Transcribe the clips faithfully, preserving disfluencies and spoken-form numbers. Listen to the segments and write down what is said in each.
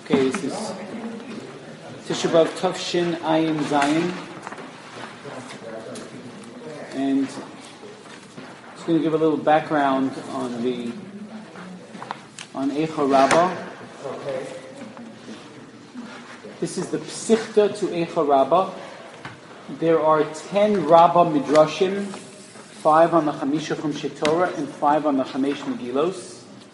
Okay, this is Tisha B'Av Tov Shin Ayin Zayin, and just going to give a little background on the on Eicha Rabbah. This is the Psichta to Eicha Rabbah. There are ten Rabbah Midrashim, five on the Chamisha Chumshei Torah and five on the Chamesh Megillos.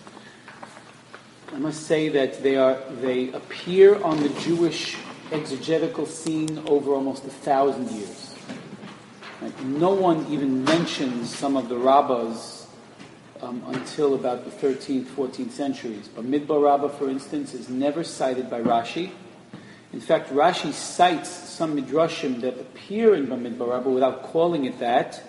I must say that they are they appear on the Jewish exegetical scene over almost a thousand years. Right? No one even mentions some of the rabbis um, until about the thirteenth, fourteenth centuries. Bamidbar Rabbah, for instance, is never cited by Rashi. In fact, Rashi cites some midrashim that appear in Bamidbar Rabbah without calling it that.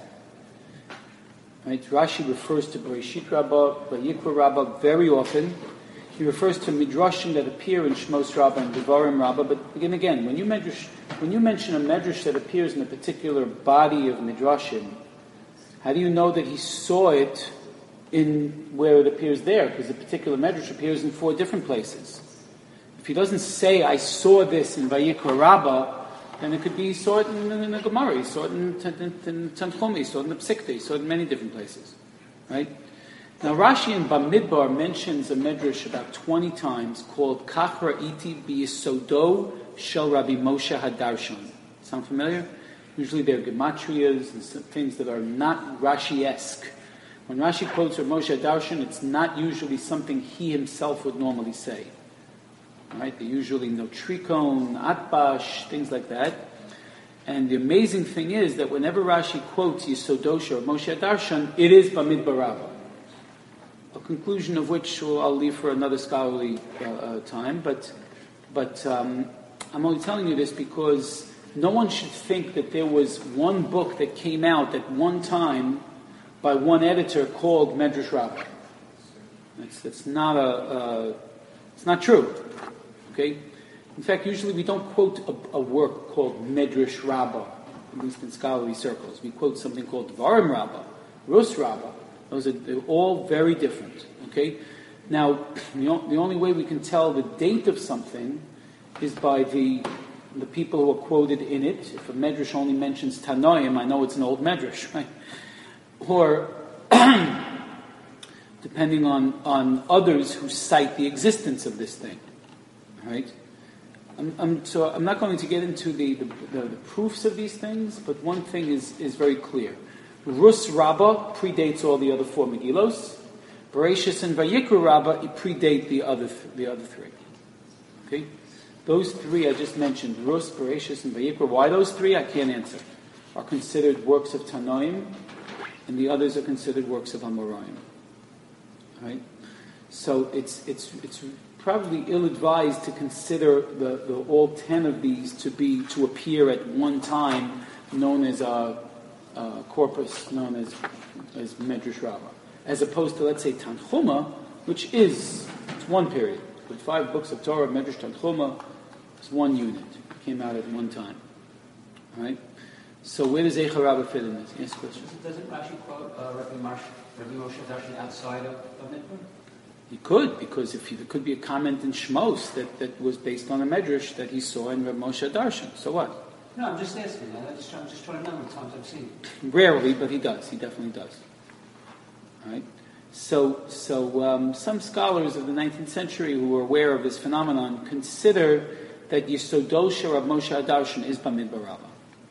Right? Rashi refers to Bereshit Rabbah, Vayikra Rabbah very often. He refers to midrashim that appear in Shmos Rabbah and Devarim Rabbah, but again, again, when you medrash, when you mention a medrash that appears in a particular body of midrashim, how do you know that he saw it in where it appears there? Because the particular medrash appears in four different places. If he doesn't say, "I saw this in Vayikra Rabbah," then it could be he saw it in, in the Gemara, he saw it in Tanchuma, he saw it in the Psikta, he saw it in many different places, right? Now Rashi in Bamidbar mentions a medrash about twenty times called Kach Ra'iti B'Yisodo Shel Rabbi Moshe Hadarshan. Sound familiar? Usually they're gematrias and some things that are not Rashi-esque. When Rashi quotes Rabbi Moshe Hadarshan, it's not usually something he himself would normally say. Right? They usually know trikon, atbash, things like that. And the amazing thing is that whenever Rashi quotes Yisodo or Moshe Hadarshan, it is Bamidbar Rabbah. A conclusion of which I'll leave for another scholarly uh, uh, time, but but um, I'm only telling you this because no one should think that there was one book that came out at one time by one editor called Medrash Rabbah. That's, that's not a uh, it's not true. Okay, in fact, usually we don't quote a, a work called Medrash Rabbah, at least in scholarly circles. We quote something called Devarim Rabbah, Rus Rabbah. Those are they're all very different. Okay, now the, o- the only way we can tell the date of something is by the the people who are quoted in it. If a medrash only mentions Tanoim, I know it's an old medrash, right? Or depending on, on others who cite the existence of this thing, right? I'm, I'm, so I'm not going to get into the, the, the, the proofs of these things, but one thing is, is very clear. Rus Rabbah predates all the other four Megillos. Bereshis and Vayikra Rabbah predate the other th- the other three. Okay, those three I just mentioned, Rus, Bereshis, and Vayikra. Why those three? I can't answer. Are considered works of Tanoim, and the others are considered works of Amoraim. Right. So it's it's it's probably ill-advised to consider the, the all ten of these to be to appear at one time, known as a Uh, corpus known as as Medrash Rabbah, as opposed to, let's say, Tanchuma, which is it's one period with five books of Torah. Medrash Tanchuma is one unit, it came out at one time. All right. So where does Eicha Rabbah fit in this? Yes, question. Doesn't Rashi quote uh, Rabbi, Marsh, Rabbi Moshe Hadarshan outside of, of Midbar? He could, because if he, there could be a comment in Shmos that, that was based on a medrash that he saw in Rabbi Moshe Hadarshan. So what? No, I'm just asking. I'm just, I'm just trying to know how many times I've seen it. Rarely, but he does. He definitely does. All right. So, so um, some scholars of the nineteenth century who were aware of this phenomenon consider that Yisodosha of Moshe Hadarshan is Bamidbar Rabbah.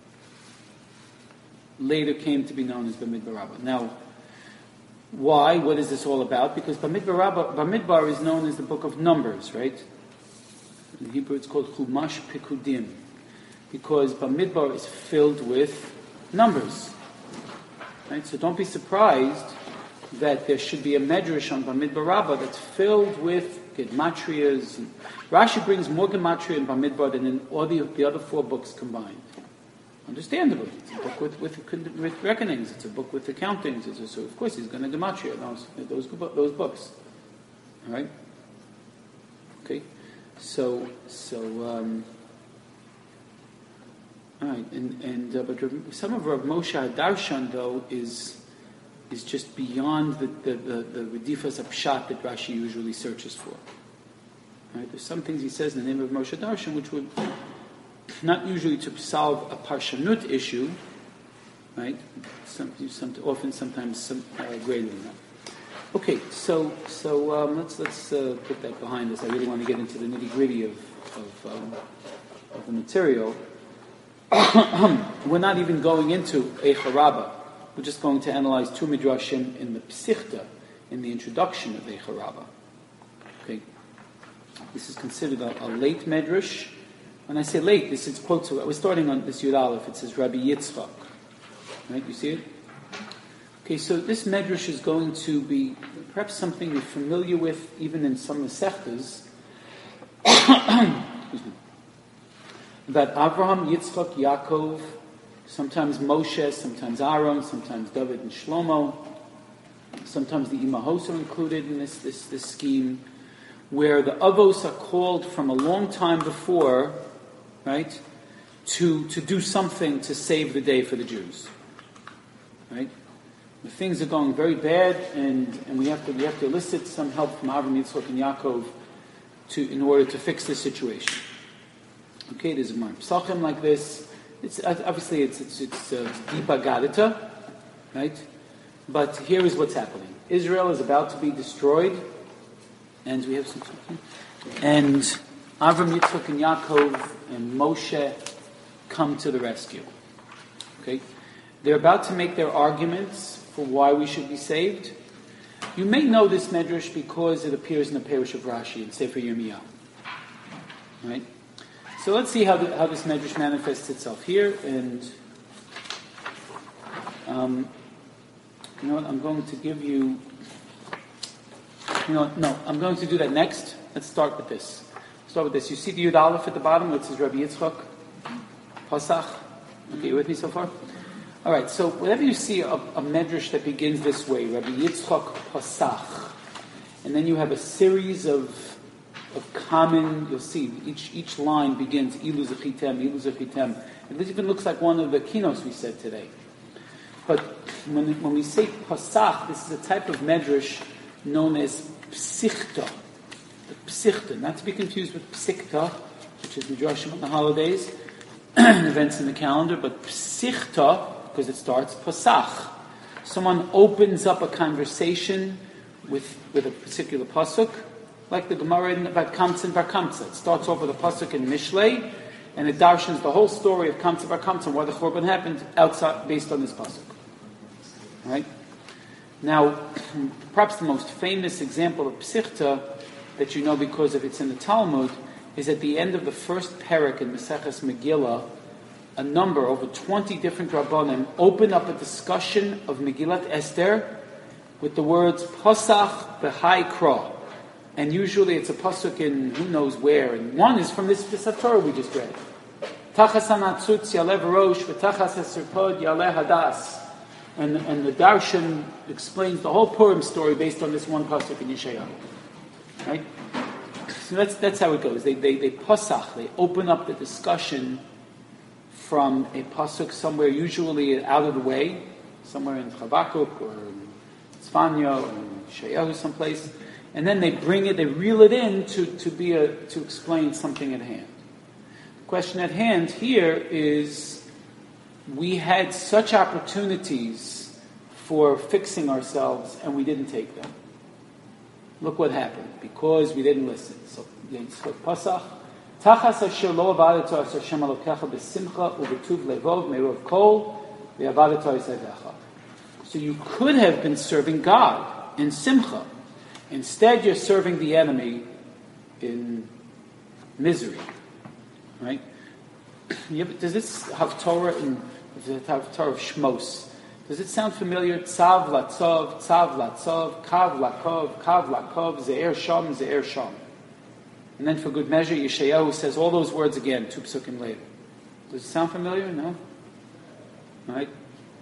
Later came to be known as Bamidbar Rabbah. Now, why? What is this all about? Because Bamidbar Rabbah, Bamidbar is known as the book of Numbers, right? In Hebrew, it's called Chumash Pekudim. Because Bamidbar is filled with numbers. Right? So don't be surprised that there should be a medrash on Bamidbar Rabbah that's filled with gematrias. Rashi brings more gematria in Bamidbar than in all the, the other four books combined. Understandably. It's a book with, with, with reckonings. It's a book with accountings. It's a, so of course he's going to gematria those, those, those books. All right? Okay? So, so, um... All right, and, and uh, but some of Rav Moshe Hadarshan though is is just beyond the the the, the Redifas Apshat that Rashi usually searches for. Right? There's some things he says in the name of Moshe Darshan which would not usually to solve a parshanut issue, right? Some, some, often, sometimes, some, uh, greater than that. Okay, so so um, let's let's uh, put that behind us. I really want to get into the nitty gritty of of, um, of the material. We're not even going into Eicha Rabbah. We're just going to analyze two midrashim in the Psichta, in the introduction of Eicha Rabbah. Okay, this is considered a, a late medrash. When I say late, this is quotes. We're starting on this Yud Aleph. It says Rabbi Yitzchak. Right, you see it? Okay, so this medrash is going to be perhaps something you're familiar with, even in some Masechtas. Excuse me. About Avraham, Yitzchak, Yaakov, sometimes Moshe, sometimes Aaron, sometimes David and Shlomo. Sometimes the Imahos are included in this, this, this scheme, where the Avos are called from a long time before, right, to, to do something to save the day for the Jews. Right? Things are going very bad, and, and we have to we have to elicit some help from Avraham, Yitzchak, and Yaakov to in order to fix this situation. Okay, there's a Mar Psachim like this. It's obviously it's it's it's, uh, it's Deepa Gadita, right? But here is what's happening: Israel is about to be destroyed, and we have some. And Avraham, Yitzchak, and Yaakov and Moshe come to the rescue. Okay, they're about to make their arguments for why we should be saved. You may know this medrash because it appears in the Perush of Rashi in Sefer Yirmiyahu. Right? So let's see how, the, how this medrash manifests itself here. And um, you know what? I'm going to give you. You know, no, I'm going to do that next. Let's start with this. Start with this. You see the Yud Aleph at the bottom, which is Rabbi Yitzchak, Pasach. Okay, you with me so far? All right, so whenever you see a, a medrash that begins this way, Rabbi Yitzchak Pasach, and then you have a series of of common, you'll see, each each line begins, Ilu Zechitem, Ilu Zechitem. And this even looks like one of the kinos we said today. But when, when we say Pasach, this is a type of medrash known as Psichta. The Psichta, not to be confused with Psikta, which is midrashim on the holidays, events in the calendar, but Psichta, because it starts Pasach. Someone opens up a conversation with with a particular pasuk, like the Gemara in about Kamsa and Bar Kamsa. It starts off with a pasuk in Mishlei, and it darshans the whole story of Kamsa Bar Kamsa and why the Churban happened outside based on this pasuk. Right? Now, perhaps the most famous example of Psichta that you know because of it's in the Talmud is at the end of the first parak in Maseches Megillah. A number, over twenty different Rabbanim, open up a discussion of Megillat Esther with the words Pasach B'Hai Kra. And usually it's a pasuk in who knows where. And one is from this Torah we just read. Tachas hanatzutz yalev rosh v'tachas hasirpod yaleh hadas. And, and the Darshan explains the whole Purim story based on this one pasuk in Yeshayahu. Right? So that's, that's how it goes. They, they, they Pasach, they open up the discussion from a pasuk somewhere, usually out of the way, somewhere in Chavakuk or in Tzfanya or in Yeshayahu someplace, and then they bring it, they reel it in to, to be a to explain something at hand. The question at hand here is, we had such opportunities for fixing ourselves and we didn't take them. Look what happened, because we didn't listen. So, Pasach. Tachas asher lo avadeto asher Hashem Elokecha b'simcha u'b'tuv levov me'rov kol ve'avadeto yisadecha. So you could have been serving God in simcha. Instead, you're serving the enemy in misery. Right? Does this have Torah in the Torah of Shmos? Does it sound familiar? Tzav latzov, tzav latzov, kav lakov, kav lakov, ze'er sham, ze'er sham. And then for good measure, Yeshayahu says all those words again, two psukim later. Does it sound familiar? No? All right.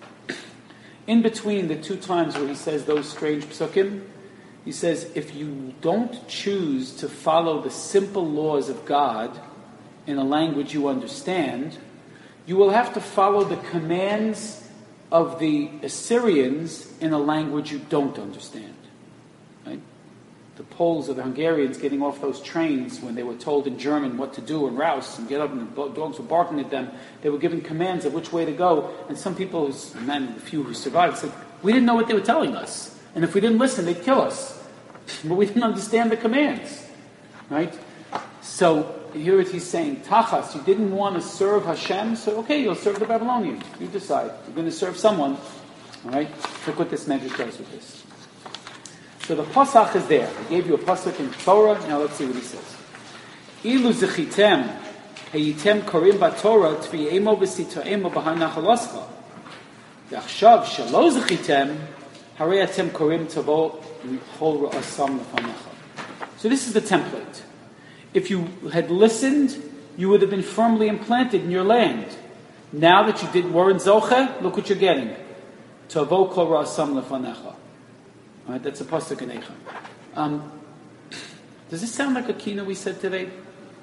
In between the two times where he says those strange psukim, he says, if you don't choose to follow the simple laws of God in a language you understand, you will have to follow the commands of the Assyrians in a language you don't understand. Right? the Poles or the Hungarians getting off those trains when they were told in German what to do and rouse and get up and the dogs were barking at them. They were given commands of which way to go. And some people, and then the few who survived, said, we didn't know what they were telling us. And if we didn't listen, they'd kill us. But we didn't understand the commands. Right? So here he's saying, Tachas, you didn't want to serve Hashem, so okay, you'll serve the Babylonians. You decide. You're going to serve someone. All right? Look what this medrash does with this. So the pasuk is there. He gave you a pasuk in Torah. Now let's see what he says. Ilu zechitem heyitem korim b'Torah tvi'emo v'sito'emo b'har nachal oscha. V'achshav shelo zechitem harei atem korim tavo michol ra'asam lefanecha. So this is the template. If you had listened, you would have been firmly implanted in your land. Now that you did weren't zoche, look what you're getting. Tavo kol ra'asam lefanecha. All right, that's a pasuk in Eicha. Um, does this sound like a kina we said today?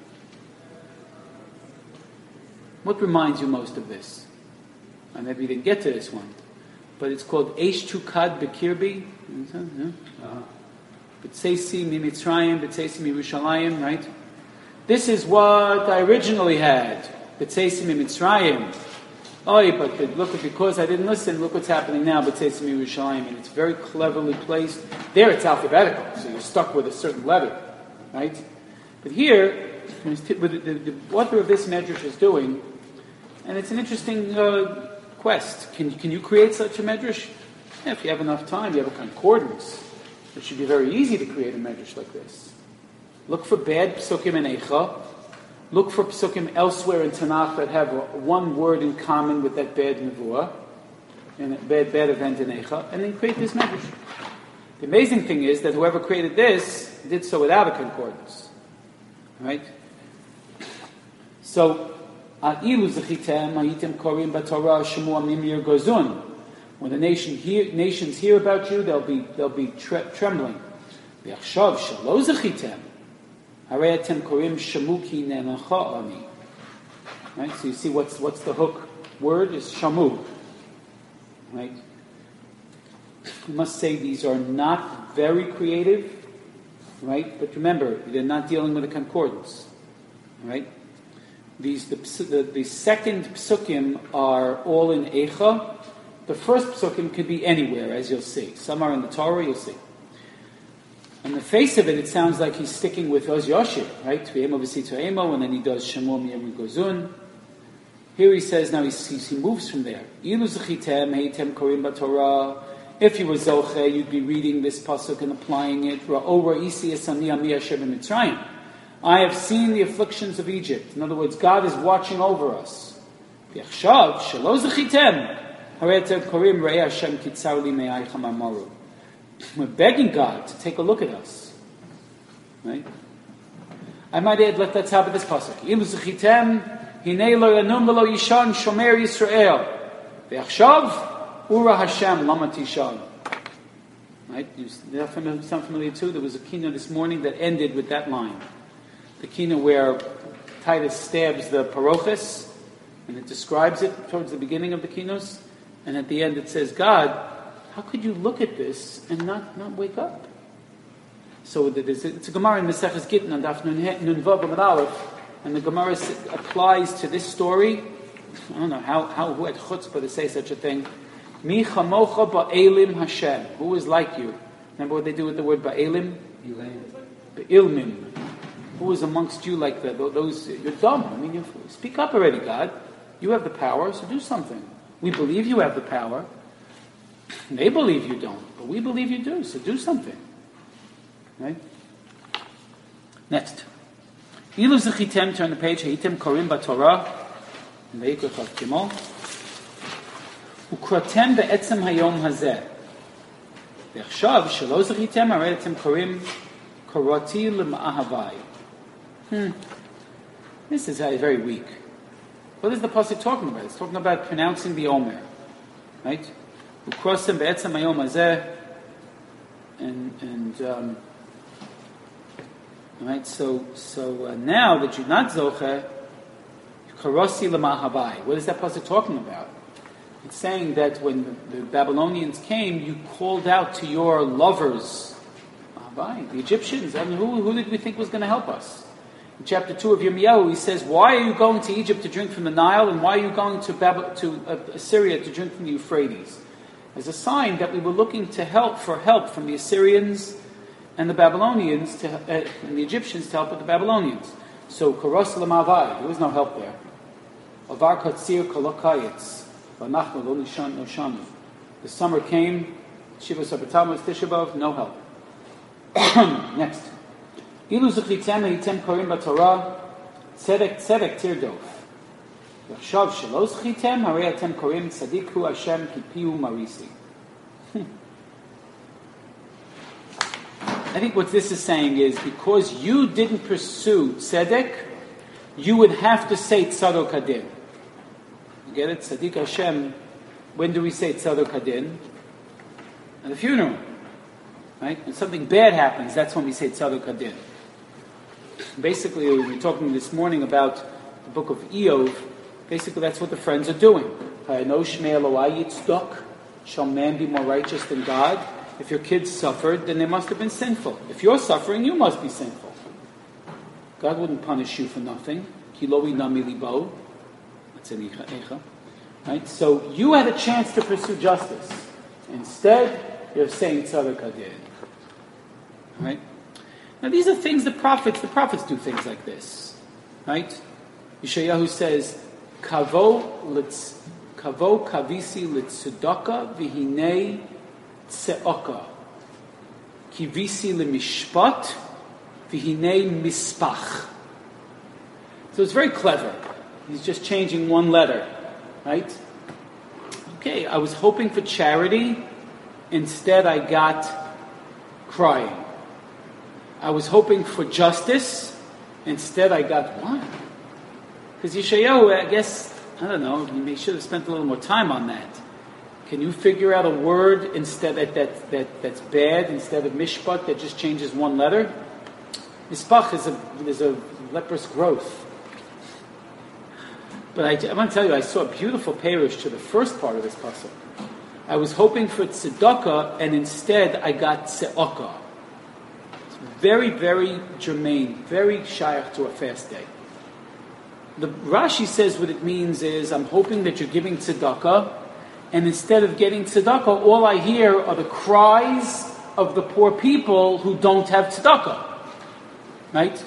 What reminds you most of this? Uh, maybe you didn't get to this one, but it's called Eish Tukad Bekirbi. B'tseisi mimitzrayim, b'tseisi mirushalayim. Right? This is what I originally had. B'tseisi mimitzrayim. Oh, but look, because I didn't listen, look what's happening now, B'tseisi mirushalayim, and it's very cleverly placed. There it's alphabetical, so you're stuck with a certain letter, right? But here, what the, the author of this medrash is doing, and it's an interesting uh, quest. Can, can you create such a medrash? Yeah, if you have enough time, you have a concordance. It should be very easy to create a medrash like this. Look for bad psukim in Eicha. Look for psukim elsewhere in Tanakh that have one word in common with that bad nevuah, and a bad, bad event in Eicha, and then create this medrash. The amazing thing is that whoever created this did so without a concordance. Right? So, A'ilu zechitem ha'item korim b'Torah shemu amim gozun. When the nation hear, nations hear about you, they'll be they'll be tre- trembling. V'achshav shelo zechitem. Right, so you see what's what's the hook word is shamu. Right? You must say these are not very creative, right? But remember, they're not dealing with a concordance. Right? These the the, the second psukim are all in Eicha. The first psukim could be anywhere, as you'll see. Some are in the Torah, you'll see. On the face of it, it sounds like he's sticking with Oz Yoshir, right? Tvi'emo v'sito'emo, and then he does Shemo mi'emu gozun. Here he says, now he, he moves from there. Ilu zechitem heitem korim b'Torah. If you were zoche, you'd be reading this pasuk and applying it. Ra'o ra'isi esani ami asher b'Mitzrayim. I have seen the afflictions of Egypt. In other words, God is watching over us. V'achshav shelo zechitem harei atem korim re'eh Hashem kitzar li me'aycha marmaru. We're begging God to take a look at us. Right? I might add, let, let's have this pasuk. Ilu zechitem hinei lo yanum v'lo yishan shomer Yisrael ve'achshav ura Hashem lama tishan. Right? You're familiar, sound familiar too? There was a kina this morning that ended with that line. The kina where Titus stabs the parochus, and it describes it towards the beginning of the kinos, and at the end it says, God, how could you look at this and not, not wake up? So it's a Gemara in Maseches Gittin on Daf Nun Vav Amud Aleph, and the Gemara applies to this story. I don't know how, how who had chutzpah to say such a thing. Mi chamocha ba'elim Hashem. Who is like you? Remember what they do with the word ba'elim? Ba'ilmim. Who is amongst you like that? Those you're dumb. I mean, you speak up already, God. You have the power, so do something. We believe you have the power. They believe you don't, but we believe you do, so do something. Right? Next. Ilu zechitem, turn the page, ha'item korim b'Torah, in Vayikra Chav Gimel, ukrotem be'etzem hayom hazeh. Ve'achshav, shelo zechitem, harei atem korim koroti l'ma'ahavai. Hmm. This is uh, very weak. What is the pasuk talking about? It's talking about pronouncing the Omer. Right? Ukrotem be'etzem hayom hazeh, and, and, um, right, so so uh, now that you're not zoche, karosi l'mahabai. What is that pasuk talking about? It's saying that when the, the Babylonians came, you called out to your lovers, um, Fine. The Egyptians. I mean, who, who did we think was going to help us? In chapter two of Yirmiyahu, he says, why are you going to Egypt to drink from the Nile, and why are you going to, Bab- to uh, Assyria to drink from the Euphrates? As a sign that we were looking to help for help from the Assyrians and the Babylonians, to, uh, and the Egyptians to help with the Babylonians. So, Karos Lamavai, there was no help there. Avar Katsir Kolokayitz, Vanachma Lo Noshanu. The summer came, Shiva Sabbatamos Tisha B'Av, no help. Next. Ilu Zuchitem Hitem Korim Batorah, Tzedek Tzedek Tirdof. Yachshav Shelo Zuchitem, Harei Atem Korim Tzadiku Hashem Kipiu Marisi. I think what this is saying is, because you didn't pursue Tzedek, you would have to say Tzadok Hadin. You get it? Tzadik Hashem. When do we say Tzadok Hadin? At the funeral. Right? When something bad happens, that's when we say Tzadok Hadin. Basically, we were talking this morning about the book of Eov. Basically, that's what the friends are doing. Shall man be more righteous than God? If your kids suffered, then they must have been sinful. If you're suffering, you must be sinful. God wouldn't punish you for nothing. Kiloi nami libo. That's in Eicha. Right? So you had a chance to pursue justice. Instead, you're saying tzadok hadin. Right? Now these are things the prophets, the prophets do things like this. Right? Yeshayahu says, Kavo litz Kavo kavisi litzedaka v'hinei tseoka. Kivisi lemishpat v'hinei mispach. So it's very clever. He's just changing one letter. Right? Okay, I was hoping for charity. Instead, I got crying. I was hoping for justice. Instead, I got what? Because Yeshayahu, I guess, I don't know, you should have spent a little more time on that. Can you figure out a word instead that, that, that that's bad instead of mishpat that just changes one letter? Mispach is a is a leprous growth. But I, I want to tell you, I saw a beautiful parish to the first part of this pasuk. I was hoping for tzedakah, and instead I got tze'okah. It's very, very germane, very shaykh to a fast day. The Rashi says what it means is, I'm hoping that you're giving tzedakah, and instead of getting tzedakah, all I hear are the cries of the poor people who don't have tzedakah. Right?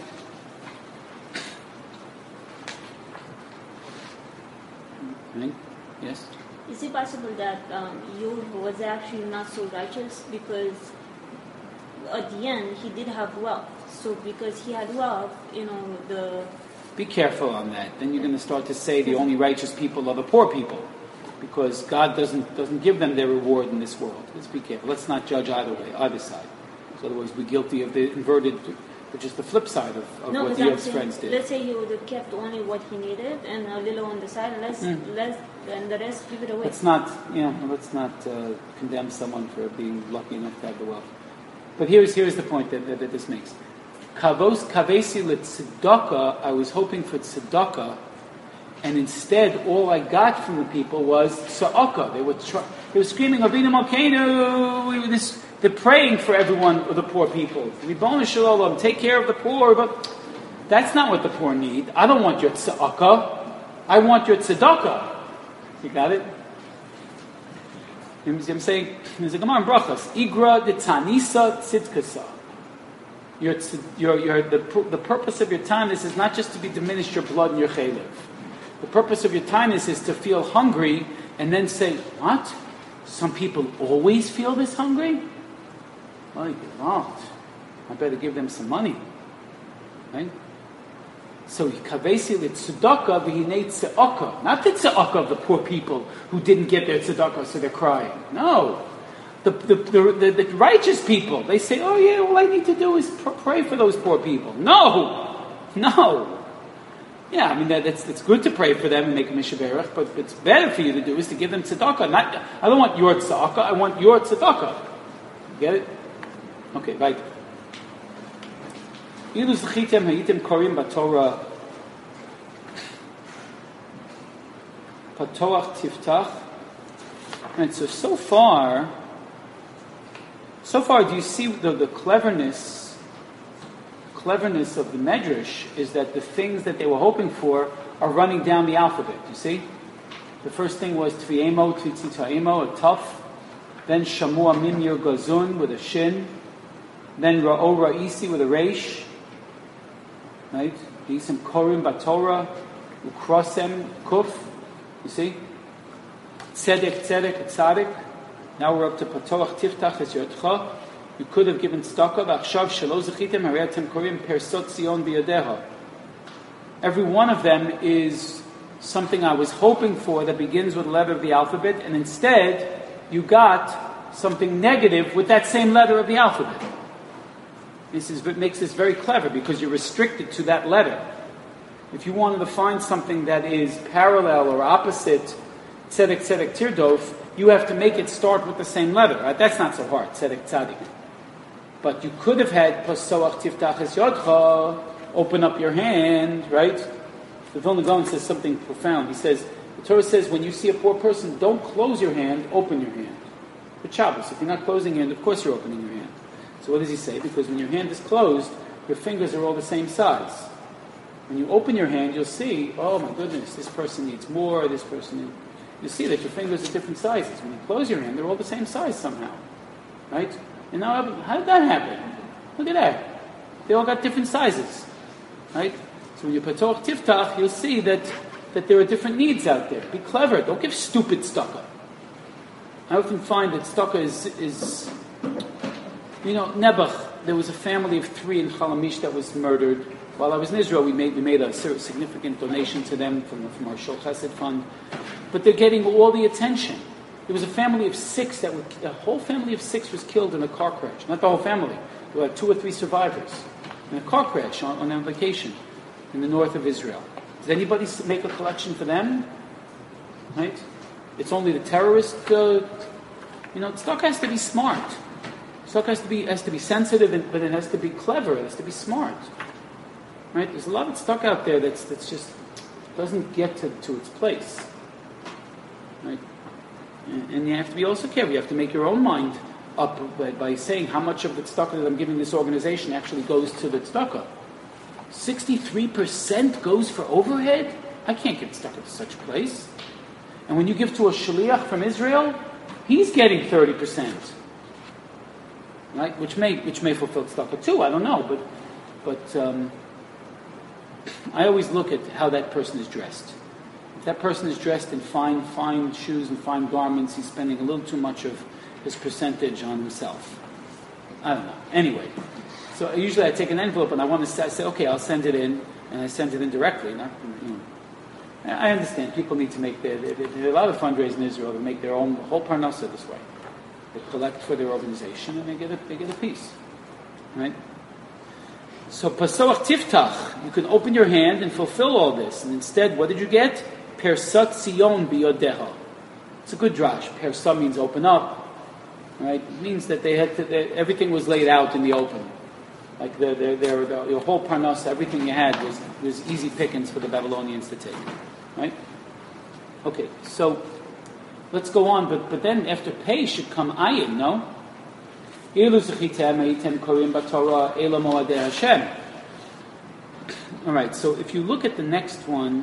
Right? Yes? Is it possible that um, Yov was actually not so righteous because at the end he did have wealth? So because he had wealth, you know, the... Be careful on that. Then you're going to start to say the only righteous people are the poor people, because God doesn't doesn't give them their reward in this world. Let's be careful. Let's not judge either way, either side. So otherwise we're guilty of the inverted, which is the flip side of, of no, what the Yov's friends did. Let's say he would have kept only what he needed and a little on the side, and let's, mm. let's and the rest give it away. Let's not, you know, let's not uh, condemn someone for being lucky enough to have the wealth. But here's here's the point that, that, that this makes. Kavos kavesi l'tzedakah. I was hoping for tzedakah, and instead, all I got from the people was tzedakah. They were tr- they were screaming, "Avinu Malkeinu!" This, they're praying for everyone, the poor people. Ribbono shel olam, take care of the poor. But that's not what the poor need. I don't want your tzedakah. I want your tzedakah. You got it? I'm saying, there's a Gemara in Brachos. Igra de tanisa tzidkasa. Your, your, your, the, the purpose of your kindness is not just to be diminished your blood and your chaylev. The purpose of your kindness is to feel hungry and then say, what? Some people always feel this hungry? Well, you don't. I better give them some money. Right? So, kavesi l'tzedakah v'hinei tze'okah. Not the tze'okah of the poor people who didn't get their tzedakah, so they're crying. No. The, the, the, the, the righteous people, they say, oh yeah, all I need to do is pr- pray for those poor people. No! No! Yeah, I mean, that, that's, it's good to pray for them and make a mishaberach, but what's better for you to do is to give them tzedakah. Not, I don't want your tzedakah, I want your tzedakah. Get it? Okay, right. Ilu zchitem hayitem korim b'Torah patoach tiftach. Right, so, so far, So far, do you see the, the cleverness, cleverness of the Medrash is that the things that they were hoping for are running down the alphabet. You see? The first thing was Tviemo, Tvitzitaemo, a Tuf. Then Shamua Mimir Gazun with a Shin. Then Ra'o Ra'isi with a Reish. Right? Isim Korim Batorah. Ukrosem Kuf. You see? Tzedek, Tzedek, Tzadik. Now we're up to Patoach Tiftach Es Yotcha. You could have given tzedakah. V'achshav shelo zechitem hareatem korim persot Zion biyadeha. Every one of them is something I was hoping for that begins with a letter of the alphabet, and instead you got something negative with that same letter of the alphabet. This is what makes this very clever, because you're restricted to that letter. If you wanted to find something that is parallel or opposite tzedek tzedek tirdof, you have to make it start with the same letter. Right? That's not so hard, tzedek tzadik. But you could have had pasoach tiftach es yodcha, open up your hand, right? The Vilna Gaon says something profound. He says, the Torah says, when you see a poor person, don't close your hand, open your hand. For Shabbos, if you're not closing your hand, of course you're opening your hand. So what does he say? Because when your hand is closed, your fingers are all the same size. When you open your hand, you'll see, oh my goodness, this person needs more, this person needs... You see that your fingers are different sizes. When you close your hand, they're all the same size somehow. Right? And now, how did that happen? Look at that. They all got different sizes. Right? So when you patoch tiftach, you'll see that, that there are different needs out there. Be clever. Don't give stupid tzedakah. I often find that tzedakah is, is, you know, Nebuch, there was a family of three in Chalamish that was murdered. While I was in Israel, we made we made a significant donation to them from, from our Shul Chesed fund. But they're getting all the attention. There was a family of six that were, a whole family of six was killed in a car crash. Not the whole family. There were two or three survivors in a car crash on, on a vacation in the north of Israel. Does anybody make a collection for them? Right? It's only the terrorist. Uh, you know, tzedakah has to be smart. Tzedakah has to be has to be sensitive, and, but it has to be clever. It has to be smart. Right? There's a lot of tzedakah out there that's that's just doesn't get to, to its place. Right? And, and you have to be also careful. You have to make your own mind up by, by saying how much of the tzedakah that I'm giving this organization actually goes to the tzedakah. Sixty-three percent goes for overhead. I can't give tzedakah to such a place. And when you give to a shaliach from Israel, he's getting thirty percent. Right? Which may which may fulfill tzedakah too. I don't know, but but um, I always look at how that person is dressed. If that person is dressed in fine fine shoes and fine garments, he's spending a little too much of his percentage on himself. I don't know. Anyway, so usually I take an envelope and I want to say, I say okay, I'll send it in, and I send it in directly. Not, you know. I understand people need to make their, there are a lot of fundraisers in Israel that make their own whole parnasa this way. They collect for their organization and they get a, they get a piece. Right? So Pasoach Tiftach, you can open your hand and fulfill all this. And instead, what did you get? Persat Zion biyodeha. It's a good drash. Persa means open up. Right? It means that they had to, they, everything was laid out in the open. Like their, their, their, their, your whole parnasa, everything you had was, was easy pickings for the Babylonians to take. Right? Okay, so let's go on, but but then after pay should come ayin, no? Alright, so if you look at the next one,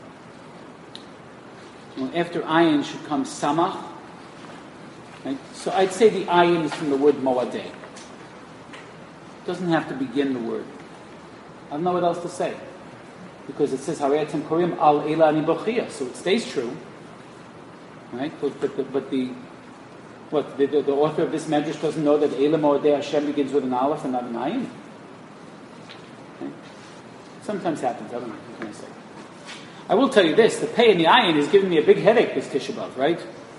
well, after ayin should come samach. Right? So I'd say the ayin is from the word moadeh. It doesn't have to begin the word. I don't know what else to say. Because it says Hareatim Korim al Eila Ani Bochia, so it stays true, right? But but the, but the what the, the, the author of this medrash doesn't know that Eila Moadei Hashem begins with an aleph and not an ayin. Right? Sometimes happens. I don't know. What can I say? I will tell you this: the pei and the ayin is giving me a big headache this Tisha B'av, right?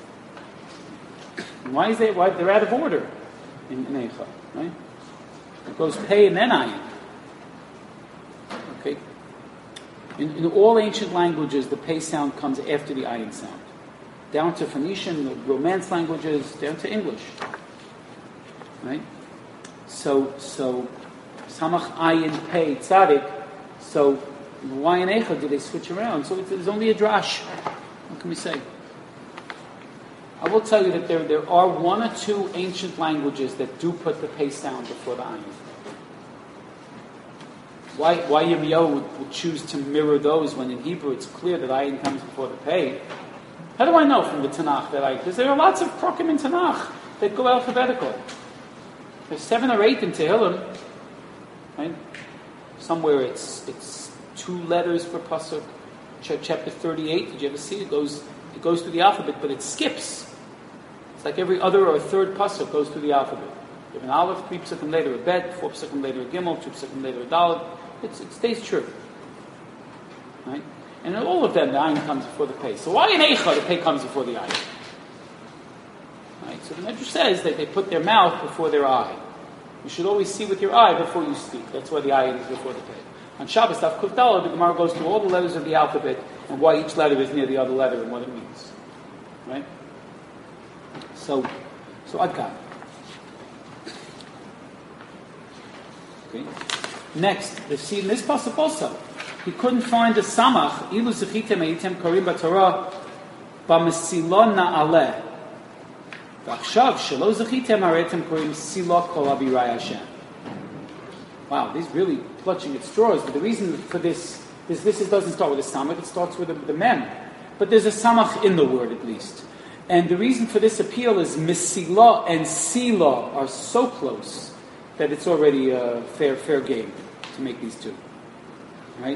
Why is they? Why they're out of order in, in Eicha, right? It goes pei and then ayin. Okay. In, in all ancient languages, the pei sound comes after the ayin sound. Down to Phoenician, the Romance languages, down to English. Right? So, so, samach ayin pei tzadik. So, why in Eicha do they switch around? So it's, it's only a drash. What can we say? I will tell you that there, there are one or two ancient languages that do put the pay sound before the ayin. Why, why Yirmiyahu would, would choose to mirror those when in Hebrew it's clear that ayin comes before the pay? How do I know from the Tanakh that I... Because there are lots of prokim in Tanakh that go alphabetical. There's seven or eight in Tehillim. Right? Somewhere it's it's two letters per pasuk. Ch- chapter thirty-eight, did you ever see it? It goes, it goes through the alphabet, but it skips. It's like every other or third pasuk goes through the alphabet. You have an aleph, three psukim later a bet, four psukim later a gimel, two psukim later a dalet. It's, it stays true. Right? And in all of them, the ayin comes before the pay. So why in Eicha the pay comes before the ayin? Right? So the Medrash says that they put their mouth before their eye. You should always see with your eye before you speak. That's why the ayin is before the pay. On Shabbos, Daf Kuf Daled, the Gemara goes through all the letters of the alphabet and why each letter is near the other letter and what it means. Right? So, so Adkan. Okay. Next, they see in this pasuk also, he couldn't find a samach. Ilu zechitem eitem korim b'Torah b'mesilon na'aleh. V'achshav shelo zechitem haretem korim sila kol abirai Hashem. Wow, he's really clutching at straws. But the reason for this is this, this doesn't start with a samach; it starts with the, the mem. But there's a samach in the word at least. And the reason for this appeal is misila and sila are so close that it's already a fair fair game to make these two. Right?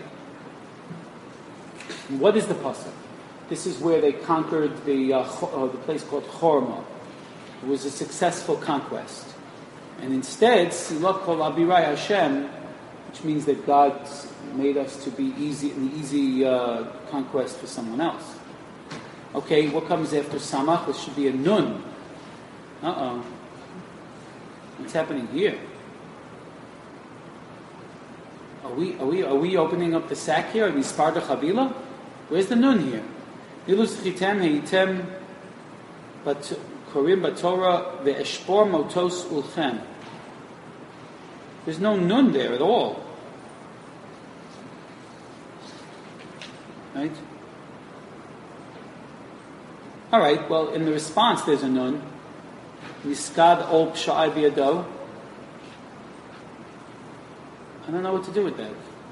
And what is the pasuk? This is where they conquered the uh, uh, the place called Chorma. It was a successful conquest. And instead, Sila kol abirai Hashem, which means that God made us to be easy, an easy uh, conquest for someone else. Okay, what comes after Samach? This should be a Nun. Uh-oh. What's happening here? Are we are we are we opening up the sack here? Are we Sparta Chavila? Where's the Nun here? Ilus chitem heitem but korim b'Torah ve'eshpor motos ulchem. There's no Nun there at all. Right? All right, well, in the response there's a Nun. Niskad ol psha'ai biyado. I don't know what to do with that.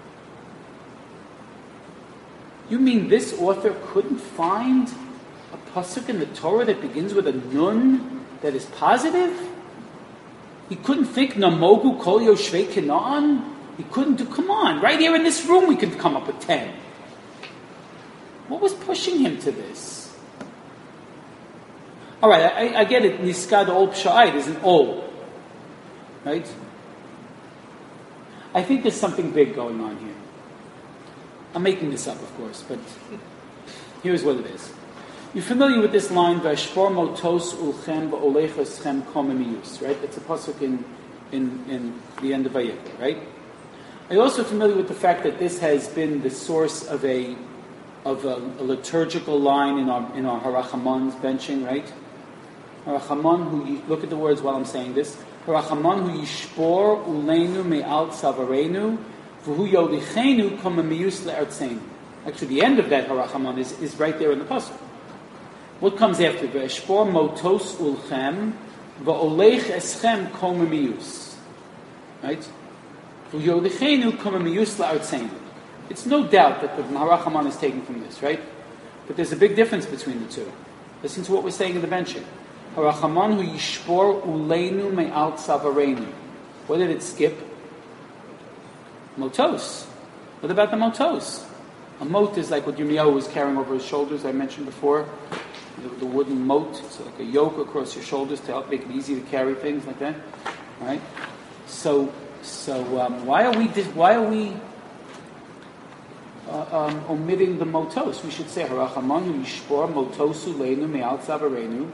You mean this author couldn't find a pasuk in the Torah that begins with a nun that is positive? He couldn't think namogu kol yoshvei Canaan? He couldn't do, come on, right here in this room we could come up with ten. What was pushing him to this? All right, I, I get it. Niskad ol psha'ai is an ol. Right? I think there's something big going on here. I'm making this up, of course, but here's what it is. You're familiar with this line, V'ashpor motos ulchem v'olechaschem komemiyus, right? It's a pasuk in, in, in the end of Vayikra, right? I'm also familiar with the fact that this has been the source of a of a, a liturgical line in our in our Harachamon's benching, right? Harachaman, who look at the words while I'm saying this. Harachaman hu yishpor uleinu me'al tzavarenu v'hu yolichenu komemiyus le'artzeinu. Actually, the end of that Harachaman is, is right there in the pasuk. What comes after? V'eshpor motos ulchem v'olech eschem komemiyus. Right? V'hu yolichenu komemiyus le'artzeinu. It's no doubt that the Harachaman is taken from this, right? But there's a big difference between the two. Listen to what we're saying in the benching. Harachaman hu yishpor uleinu me'al tzavarenu. What did it skip? Motos. What about the motos? A moat is like what Yirmiyahu was carrying over his shoulders, I mentioned before. The, the wooden moat. It's like a yoke across your shoulders to help make it easy to carry things like that. All right? So, so um, why are we why are we uh, um, omitting the motos? We should say Harachaman hu yishpor motos uleinu me'al tzavarenu.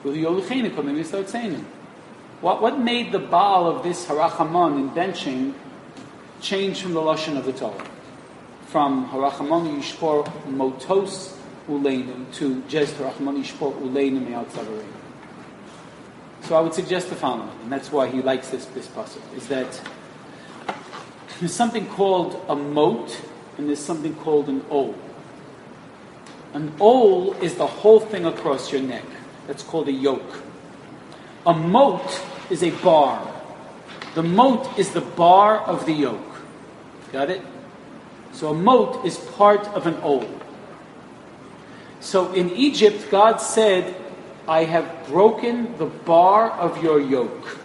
What what made the Baal of this Harachaman in benching change from the lashon of the Torah, from Harachaman yishpor motos uleinu to just Harachaman yishpor uleinu me'al tzavarenu? So I would suggest the following, and that's why he likes this this pasuk, is that there's something called a moat and there's something called an ol. An ol is the whole thing across your neck. That's called a yoke. A moat is a bar. The moat is the bar of the yoke. Got it? So a moat is part of an ol. So in Egypt, God said, I have broken the bar of your yoke.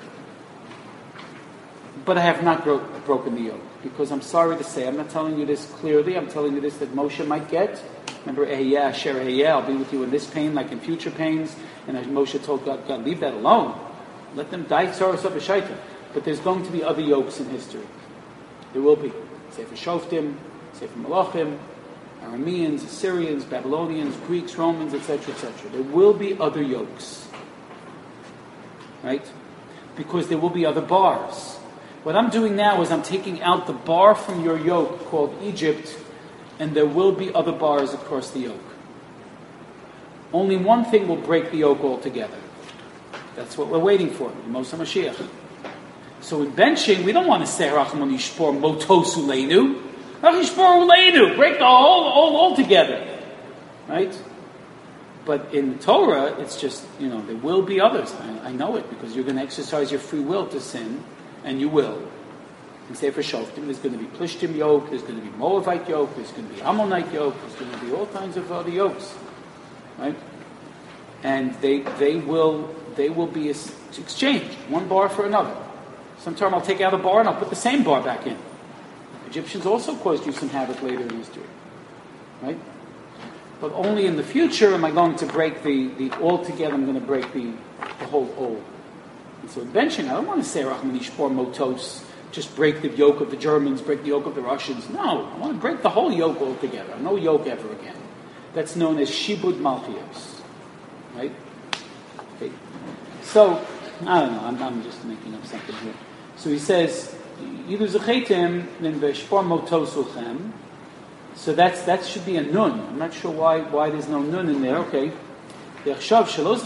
But I have not bro- broken the yoke. Because I'm sorry to say, I'm not telling you this clearly, I'm telling you this that Moshe might get. Remember, Ehiyah, Asher Ehiyah, I'll be with you in this pain like in future pains. And as Moshe told God, God, leave that alone. Let them die, Saras of Shaita. But there's going to be other yokes in history. There will be. Sefer Shoftim, Sefer Malachim, Arameans, Assyrians, Babylonians, Greeks, Romans, et cetera, et cetera. There will be other yokes. Right? Because there will be other bars. What I'm doing now is I'm taking out the bar from your yoke called Egypt, and there will be other bars across the yoke. Only one thing will break the yoke altogether. That's what we're waiting for, the Moshe Mashiach. So in benching, we don't want to say Rachmon Yishpor Motos Uleinu. Yishpor Uleinu, break the whole all all together, right? But in Torah, it's just, you know, there will be others. I, I know it because you're going to exercise your free will to sin. And you will. In Sefer Shoftim, there's going to be Plishtim yoke, there's going to be Moabite yoke, there's going to be Ammonite yoke, there's going to be all kinds of other yokes, right? And they they will they will be exchanged, one bar for another. Sometime I'll take out a bar and I'll put the same bar back in. Egyptians also caused you some havoc later in history, right? But only in the future am I going to break the the altogether. I'm going to break the the whole old. And so in benching, I don't want to say Rachman Yishpor Motos, just break the yoke of the Germans, break the yoke of the Russians. No, I want to break the whole yoke altogether. No yoke ever again. That's known as Shibud Malchios. Right? Okay. So, I don't know, I'm, I'm just making up something here. So he says, Yidu Zechetim Nin Veshpor Motos Ulchem. So that's that should be a nun. I'm not sure why why there's no nun in there. Okay. Niskad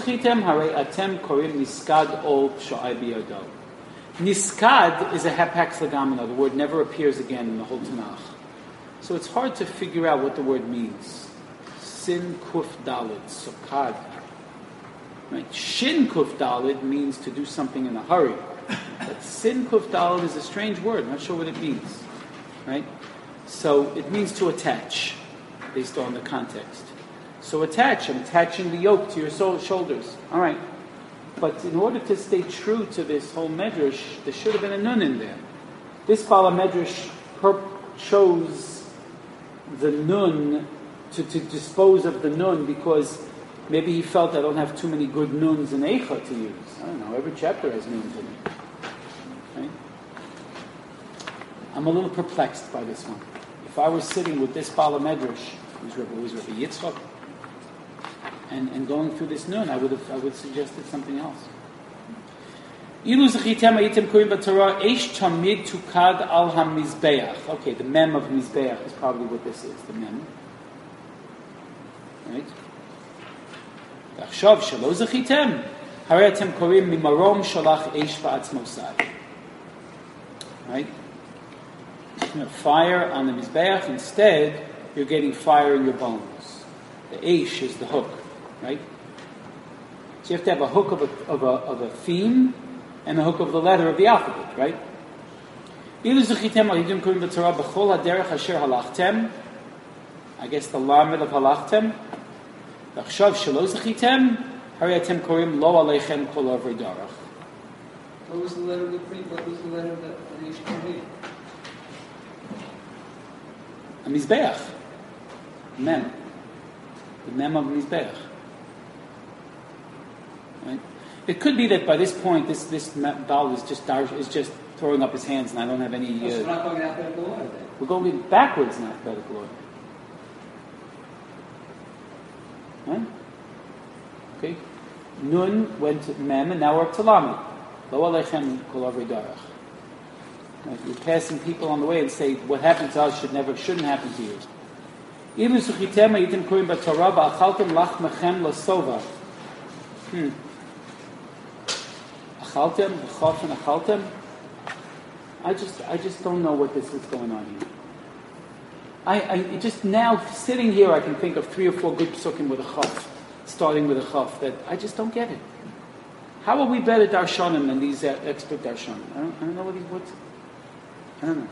is a hapax legomena. The word never appears again in the whole Tanakh. So it's hard to figure out what the word means. Sin kuf dalid, sokad. Right? Shin kuf dalid means to do something in a hurry. But sin kuf dalid is a strange word. I'm not sure what it means. Right? So it means to attach, based on the context. So attach, I'm attaching the yoke to your soul, shoulders. All right. But in order to stay true to this whole medrash, there should have been a nun in there. This Bala medrash chose the nun to, to dispose of the nun because maybe he felt I don't have too many good nuns in Eicha to use. I don't know, every chapter has nuns in it. Right? I'm a little perplexed by this one. If I was sitting with this Bala medrash, who's Rabbi, who's Rabbi Yitzchak, And, and going through this nun, I would have I would have suggested something else. Okay, the mem of mizbeach is probably what this is. The mem, right? Right? Fire on the mizbeach. Instead, you're getting fire in your bones. The eish is the hook. Right? So you have to have a hook of a, of a, of a theme and a hook of the letter of the alphabet, right? I guess the lamed of halachtem. What was the letter of the pre? What was the letter of the Yishkari? A mizbeach. Mem. The mem of mizbeach. Right? It could be that by this point, this this Baal is just is just throwing up his hands, and I don't have any. Uh, oh, so we're not going in alphabetical order then? We're going backwards in alphabetical order. Right? Okay. Nun went to Mem, and now we're up to Lamed. Lo alechem kol avrei darach. You're passing people on the way and say what happened to us should never shouldn't happen to you. Ilu suchitem hayitim korim b'Torah ba'achaltem lachmechem lasova. Hmm. Achaltem, b'chofen achaltem. I just, I just don't know what this is going on here. I, I just now sitting here, I can think of three or four good psukim with a chaf. starting with a chaf that I just don't get it. How are we better darshanim than these uh, expert darshanim? I don't, I don't know what he what. I don't know.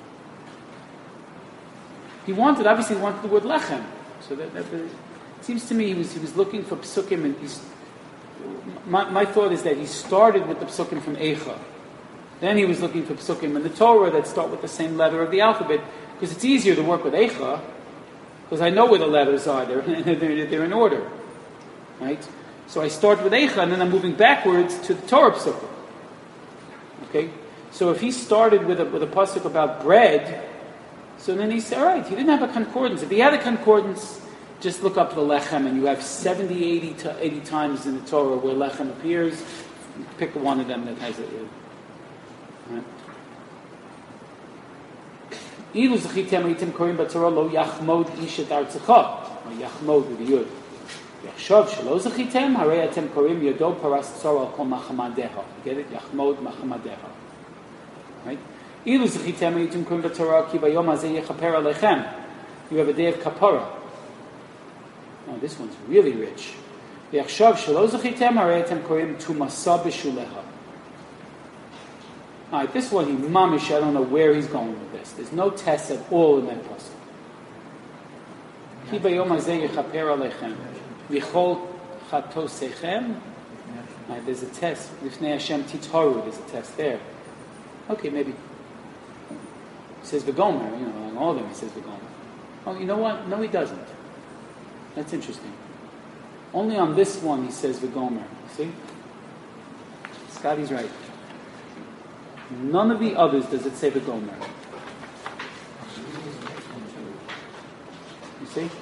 He wanted, obviously, he wanted the word lechem. So that, that, that it seems to me he was he was looking for psukim, and he's. My, my thought is that he started with the psukim from Eicha. Then he was looking for psukim in the Torah that start with the same letter of the alphabet, because it's easier to work with Eicha, because I know where the letters are. They're, they're, they're in order. Right? So I start with Eicha, and then I'm moving backwards to the Torah psukim. Okay? So if he started with a, with a pasuk about bread, so then he said, all right, he didn't have a concordance. If he had a concordance, just look up the lechem, and you have seventy, eighty, to eighty times in the Torah where lechem appears. Pick one of them that has it. Right? Ilu zechitem eitim korim b'Torah lo yachmod ishet artzecha, or yachmod with the yud. Yachshav shelo zechitem harei atem korim yodo paras tzara al kol machamadeha. Get it? Yachmod machamadeha. Right? Ilu zechitem eitim korim b'Torah ki bayom hazeh yechaper alechem. You have a day of kapara. Oh, this one's really rich. Yachshav shelo zechitem harei atem korim tumasa b'shuleha. All right, this one, he mamish, I don't know where he's going with this. There's no test at all in that pasuk. Ki bayom hazeh yechaper alechem, v'chol chatosechem. Right, there's a test. Lifnei Hashem titharu. There's a test there. Okay, maybe. He says v'gomer. You know, on all of them he says v'gomer. Oh, you know what? No, he doesn't. That's interesting. Only on this one he says v'gomer. See? Scotty's right. None of the others does it say the gomer. You see?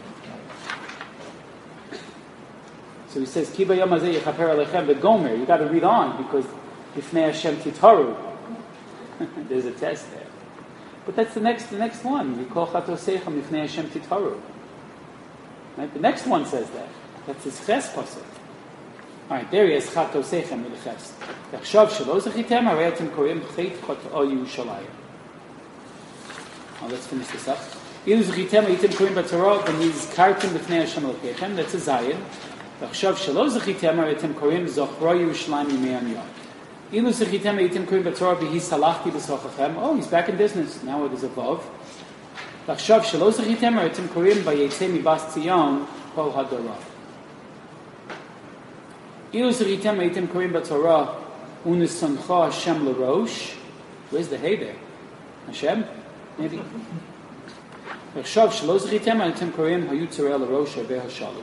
So he says, Ki bayom hazeh yechaper alechem the gomer. You got to read on because Lifnei Hashem titharu. There's a test there. But that's the next the next one. We call chatosechem Lifnei Hashem titharu. Right? The next one says that. That's his ches pasuk. All right, there he is, chatosechem with the ches. Yachshav shelo zechitem harei atem korim chet chat'o Yerushalayim. Now let's finish this up. Ilu zechitem eitim korim b'Torah v'niz kartim b'fnei Hashem Elokechem. That's a zayin. Yachshav shelo zechitem harei atem korim zochro Yerushalayim yimei aniyah. Ilu zechitem eitim korim b'Torah v'hi salachti b'sochachem. Oh, he's back in business. Now it is above. Yachshav shelo zechitem harei atem korim v'yetzei mibas Tzion kol hadorah. Ilu zechitem eitim korim b'Torah unisoncha Hashem l'rosh. Where's the hay there? Hashem? Maybe. Yachshav shelo zechitem eitim korim hayu tzareh l'rosh arbeh hashalom.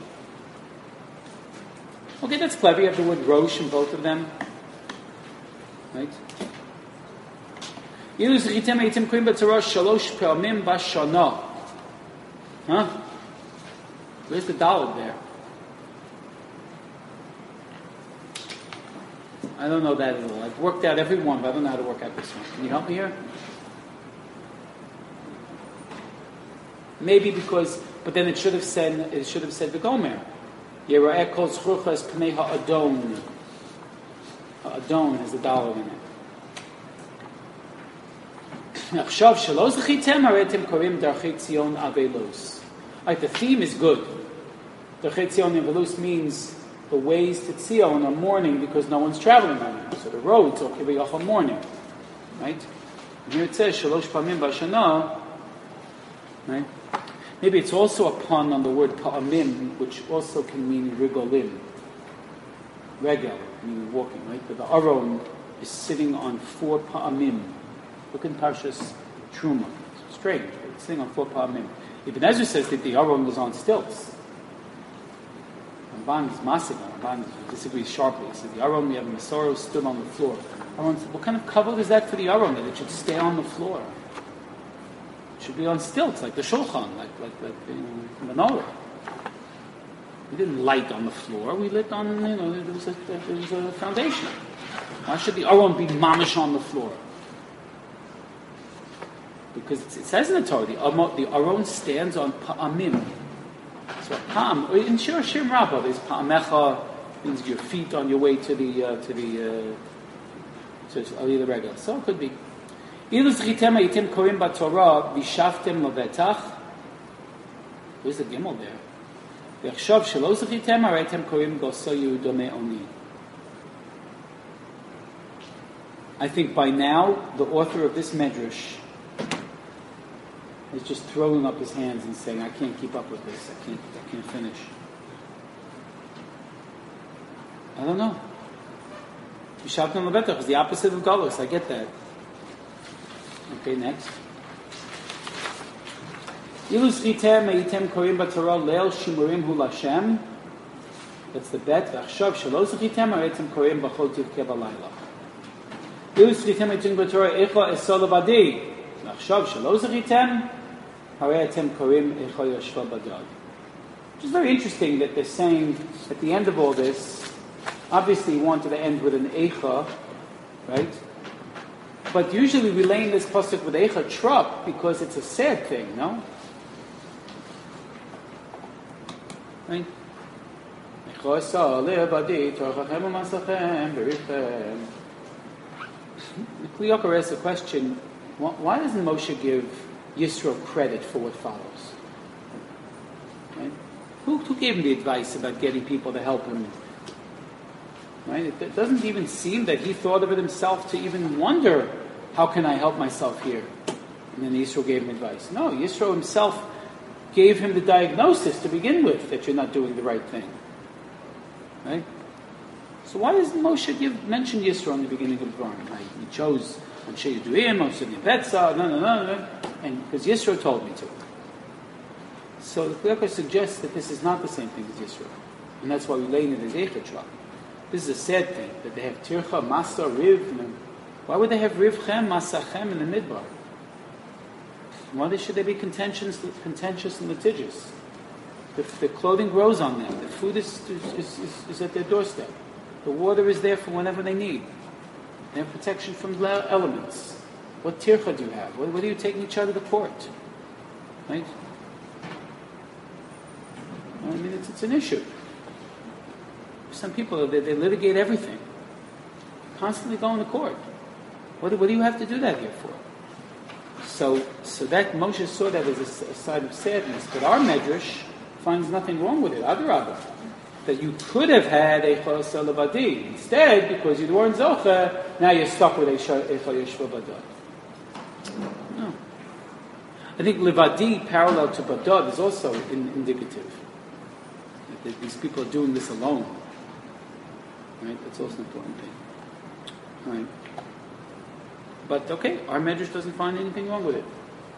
Okay, that's clever. You have the word rosh in both of them. Right? Ilu zechitem eitim korim b'Torah shalosh pe'amim b'shana. Huh? Where's the daled there? I don't know that at all. I've worked out every one, but I don't know how to work out this one. Can you help me here? Maybe because, but then it should have said, it should have said v'gomer. Yera'eh kol zchuchas pnei ha'adon. Ha'adon has a dollar in it. Achshav shelo zechitem harei atem korim darchei Tzion avelos. Like the theme is good. Darchei Tzion avelos means the ways to Tzion are mourning because no one's traveling on them. So the roads are kivayachal mourning. Right? And here it says, Shalosh Pamim Bashana. Right? Maybe it's also a pun on the word Pa'amim, which also can mean Rigolim. Regel, meaning walking, right? But the Aron is sitting on four Pa'amim. Look in Parshas Truma. It's strange, right? It's sitting on four Pa'amim. Ibn Ezra says that the Aron was on stilts. Ramban is massive. Ramban disagrees sharply. He says the Aron, we have a Masorah stood on the floor. Aron said, what kind of cover is that for the Aron, that it should stay on the floor? It should be on stilts, like the Shulchan, like like, like the you know, menorah. We didn't light on the floor. We lit on, you know, there was a, there was a foundation. Why should the Aron be mamish on the floor? Because it says in the Torah, the, the Aron stands on Pa'amim. So Pa'am, in Shir Shim Rabbah, there's Pa'amecha, means your feet on your way to the, uh, to the, uh, to Aliyah the Regel. So it could be. Ilu zchitem ha'itim korim b'Torah, v'shaftem levetach. Where's the Gimel there? V'achshav shelo zechitem haretem korim gosoyu domeh oni. I think by now the author of this medrash is just throwing up his hands and saying, "I can't keep up with this. I can't. I can't finish." I don't know. Yishavtim lebetach is the opposite of galus. I get that. Okay, next. Ilus chitem meitem korim b'torah leil shimurim hu l'Hashem. That's the bet. V'achshav shelo zechitem haretem korim b'chol tivkei b'layla. Ilus chitem meitem b'torah echa esol levadi. V'achshav shelo zechitem haretem korim echa yashva badad. Which is very interesting that they're saying at the end of all this. Obviously, he wanted to end with an eicha, right? But usually we lay in this pasuk with eicha trup because it's a sad thing, no? Right? The Kli Yakar asks the question: why doesn't Moshe give Yisro credit for what follows? Right? Who, who gave him the advice about getting people to help him? Right? It, it doesn't even seem that he thought of it himself to even wonder, how can I help myself here? And then Yisro gave him advice. No, Yisro himself gave him the diagnosis to begin with that you're not doing the right thing. Right? So why doesn't Moshe give mention Yisro in the beginning of the Dvarim? Right? He chose Anshe Yeduim, Anshe Nipetza, no, no, no, no, and because Yisro told me to. So the Kli Yakar suggests that this is not the same thing as Yisro, and that's why we lay in it as Eicha. This is a sad thing, that they have Tircha, Masa, Riv. You know. Why would they have Rivchem, Masachem in the Midbar? Why should they be contentious, contentious and litigious? The, the clothing grows on them. The food is, is, is, is at their doorstep. The water is there for whenever they need. They have protection from elements. What Tircha do you have? What, what are you taking each other to court? Right? I mean, it's, it's an issue. Some people, they, they litigate everything. Constantly going to court. What, what do you have to do that here for? So so that Moshe saw that as a, a side of sadness. But our Medrash finds nothing wrong with it. Adarabah. That you could have had Eicha Yashva Badad. Instead, because you weren't Zocha, now you're stuck with Eicha Yashva Badad. No. I think Levadi parallel to Badad is also in, indicative. That these people are doing this alone. Right? That's also an important thing. Right? But okay, our Medrash doesn't find anything wrong with it.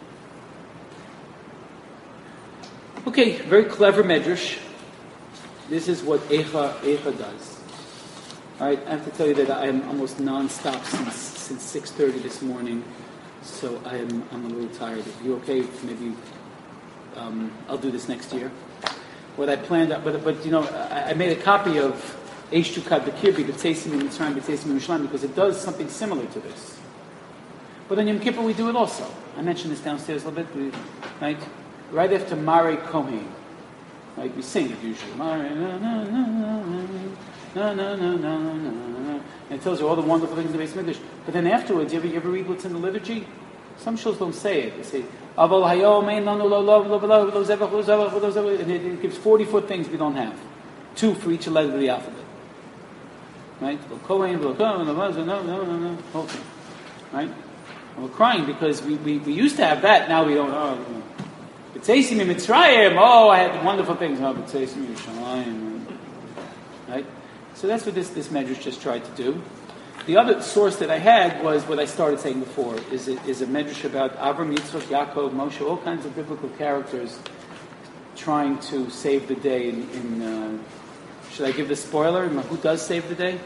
Okay, very clever Medrash. This is what Eicha, Eicha does. Alright, I have to tell you that I am almost non-stop since since six thirty this morning, so I am I'm a little tired. If you're okay, maybe um, I'll do this next year. What I planned, but but you know, I, I made a copy of Eish Tukad B'Kirbi, B'Teisim in Mitzrayim, B'Teisim in Yerushalayim, because it does something similar to this. But on Yom Kippur we do it also. I mentioned this downstairs a little bit, we, right? Right after Mare Kohen, like we sing it usually. Mare, na na na na na na na na na. And it tells you all the wonderful things in the Beis Mikdash. But then afterwards, you ever, you ever read what's in the liturgy? Some shul don't say it. They say, Aval Hayom Ein Lanu Lo Lo Lo Lo Lo Zevach Lo Zevach Lo Zevach, and it gives forty-four things we don't have, two for each letter of the alphabet. Right? Kohen, no, no, no, no, whole thing. Right? And we're crying because we, we, we used to have that, now we don't. Oh, B'Teisim in Mitzrayim, oh, I had wonderful things. Oh, B'Teisim in Yerushalayim. Right? So that's what this, this Medrash just tried to do. The other source that I had was what I started saying before, is a, is a Medrash about Avram, Yitzchak, Yaakov, Moshe, all kinds of biblical characters trying to save the day in, in uh, should I give the spoiler? Who does save the day?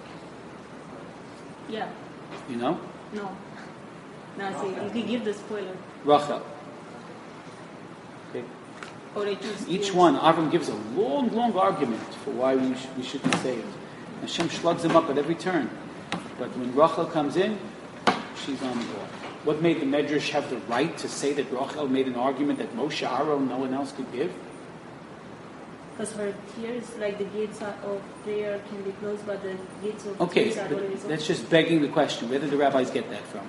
Yeah. You know? No. No, see, you can give the spoiler. Rachel. Okay. Or they choose Each yes. one, Avram gives a long, long argument for why we, sh- we shouldn't say it. Hashem slugs him up at every turn. But when Rachel comes in, she's on the ball. What made the Medrash have the right to say that Rachel made an argument that Moshe Aaron no one else could give? Because her tears, like the gates of prayer can be closed, but the gates of Okay, tears are but always open. that's just begging the question. Where did the rabbis get that from?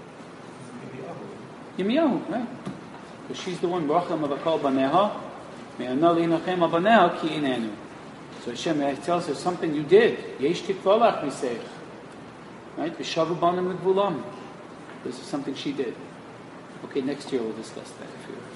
Yirmiyahu, right? Because she's the one, Rachel Mavakal Baneha, So Hashem tells us something you did. Yesh tikvolach miseich. Right? V'shavu banim l'gvulam. This is something she did. Okay, next year we'll discuss that if you're,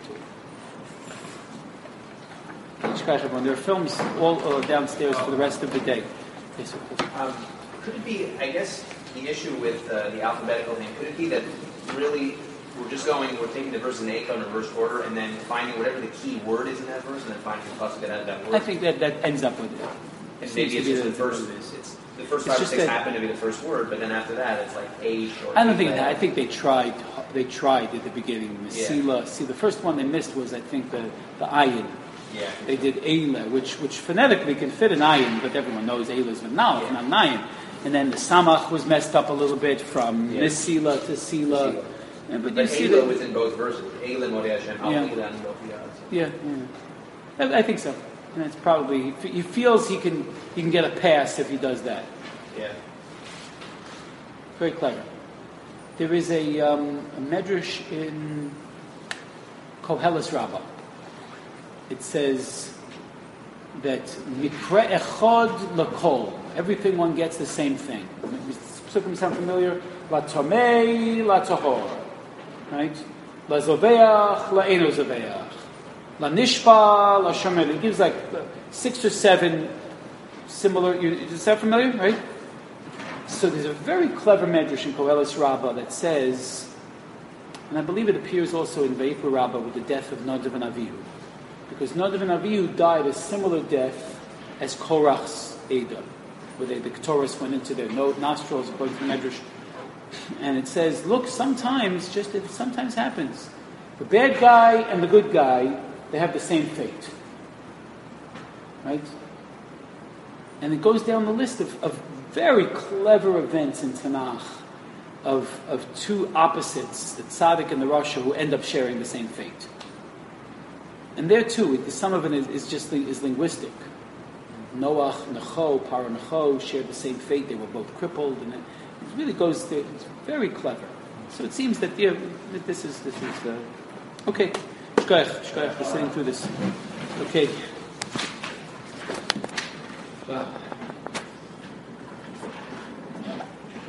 if you're to. There are films all uh, downstairs for the rest of the day. Yes, um, could it be, I guess, the issue with uh, the alphabetical thing, could it be that really we're just going, we're taking the verse in Eika in reverse order and then finding whatever the key word is in that verse and then finding the pasuk that has that word? I think that, that ends up with it. And maybe it's just the first, it's, the first five or six happen to be the first word, but then after that it's like a short. I don't think that. I think they tried. They tried at the beginning. The yeah. Sila. See, the first one they missed was, I think, the the ayin. Yeah. They did Eila, which which phonetically can fit an ayin, but everyone knows Eila is with now, yeah. not ayin. And then the samach was messed up a little bit from yeah. Nisila to Sila. Sila. And, but but you see Eila was in both verses. Eila Modeh Hashem, Al yeah. Eila and both the others. Yeah, yeah. I, I think so. And it's probably he feels he can he can get a pass if he does that. Yeah. Very clever. There is a, um, a medrash in Koheles Rabbah. It says that mikra echad lakol. Everything one gets the same thing. Psukim sound familiar? La tomei, la tahor. Right? La zoveach, la eno zoveach. La nishpa, la shomer. It gives like six or seven similar. You, is that familiar? Right? So there's a very clever medrash in Koheles Rabbah that says, and I believe it appears also in Vayikra Rabbah with the death of Nadav and Avihu, because Nadav and Avihu died a similar death as Korach's Eidah, where they, the Ketores went into their nostrils according to the medrash, and it says, look, sometimes just it sometimes happens, the bad guy and the good guy, they have the same fate, right? And it goes down the list of, of very clever events in Tanakh of, of two opposites, the tzaddik and the rasha, who end up sharing the same fate. And there too, it, some of it is, is just is linguistic. Noach, Necho, Parah Necho shared the same fate. They were both crippled, and it, it really goes. To, it's very clever. So it seems that yeah, that this is this is uh, okay. Shkoyach, shkoyach. We're sitting through this. Okay. Wow.